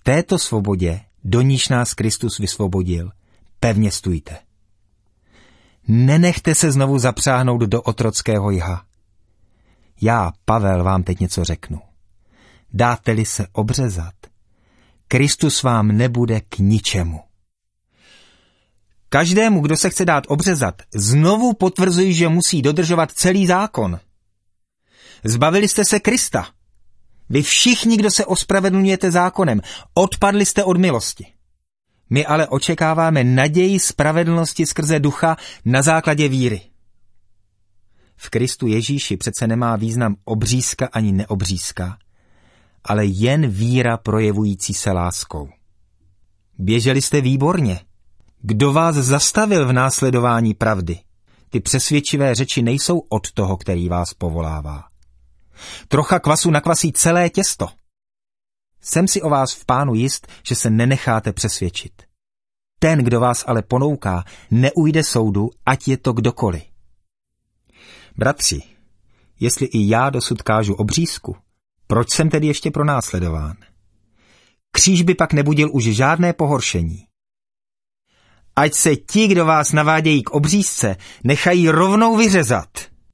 této svobodě, do níž nás Kristus vysvobodil, pevně stůjte. Nenechte se znovu zapřáhnout do otrockého jha. Já, Pavel, vám teď něco řeknu. Dáte-li se obřezat, Kristus vám nebude k ničemu. Každému, kdo se chce dát obřezat, znovu potvrzuji, že musí dodržovat celý zákon. Zbavili jste se Krista. Vy všichni, kdo se ospravedlňujete zákonem, odpadli jste od milosti. My ale očekáváme naději spravedlnosti skrze ducha na základě víry. V Kristu Ježíši přece nemá význam obřízka ani neobřízka, ale jen víra projevující se láskou. Běželi jste výborně. Kdo vás zastavil v následování pravdy? Ty přesvědčivé řeči nejsou od toho, který vás povolává. Trocha kvasu nakvasí celé těsto. Jsem si o vás v Pánu jist, že se nenecháte přesvědčit. Ten, kdo vás ale ponouká, neujde soudu, ať je to kdokoliv. Bratři, jestli i já dosud kážu obřízku, proč jsem tedy ještě pronásledován? Kříž by pak nebudil už žádné pohoršení. Ať se ti, kdo vás navádějí k obřízce, nechají rovnou vyřezat.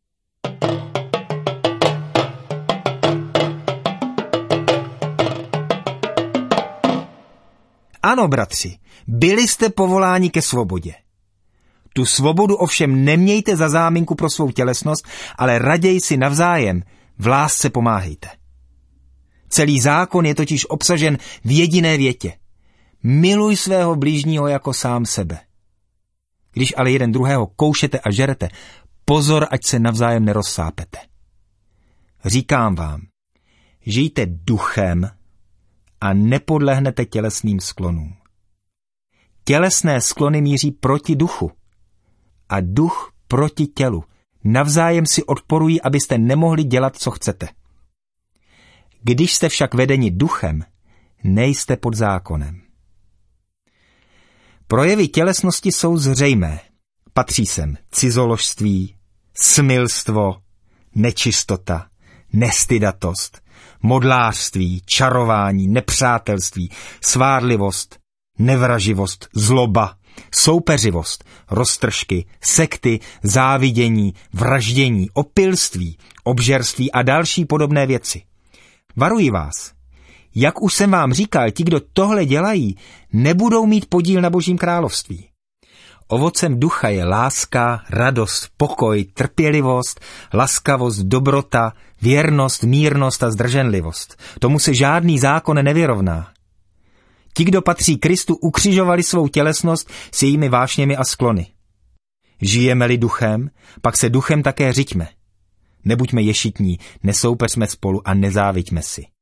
Ano, bratři, byli jste povoláni ke svobodě. Tu svobodu ovšem nemějte za záminku pro svou tělesnost, ale raději si navzájem v lásce pomáhejte. Celý zákon je totiž obsažen v jediné větě. Miluj svého blížního jako sám sebe. Když ale jeden druhého koušete a žerete, pozor, ať se navzájem nerozsápete. Říkám vám, žijte duchem a nepodlehnete tělesným sklonům. Tělesné sklony míří proti duchu a duch proti tělu. Navzájem si odporují, abyste nemohli dělat, co chcete. Když jste však vedeni duchem, nejste pod zákonem. Projevy tělesnosti jsou zřejmé. Patří sem cizoložství, smilstvo, nečistota, nestydatost, modlářství, čarování, nepřátelství, svárlivost, nevraživost, zloba, soupeřivost, roztržky, sekty, závidění, vraždění, opilství, obžerství a další podobné věci. Varuji vás, jak už jsem vám říkal, ti, kdo tohle dělají, nebudou mít podíl na Božím království. Ovocem ducha je láska, radost, pokoj, trpělivost, laskavost, dobrota, věrnost, mírnost a zdrženlivost. Tomu se žádný zákon nevyrovná. Ti, kdo patří Kristu, ukřižovali svou tělesnost s jejími vášněmi a sklony. Žijeme-li duchem, pak se duchem také řiďme. Nebuďme ješitní, nesoupeřme spolu a nezáviďme si.